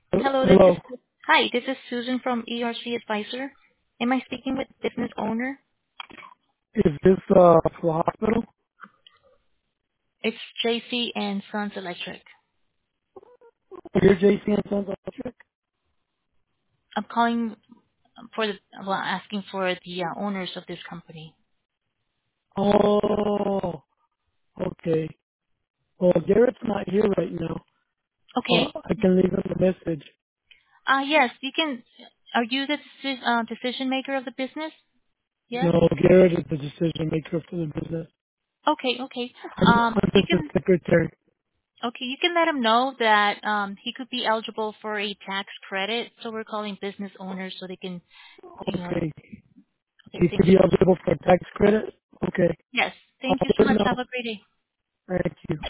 Hello, Hello. this is Susan from ERC Advisor. Am I speaking with business owner? Is this for hospital? It's JC and Sons Electric. You're JC and Sons Electric? I'm calling for asking for the owners of this company. Oh, okay. Well, Garrett's not here right now. Okay. I can leave him a message. Yes, you can. Are you the decision maker of the business? Yes. No, Garrett is the decision maker for the business. Okay. I'm You just the can. secretary. Okay, you can let him know that he could be eligible for a tax credit. So we're calling business owners so they can, Okay. Okay, He thank could you be so much. eligible for tax credit? Okay. Yes, I'll thank you so let him much. know. Have a great day. Thank you.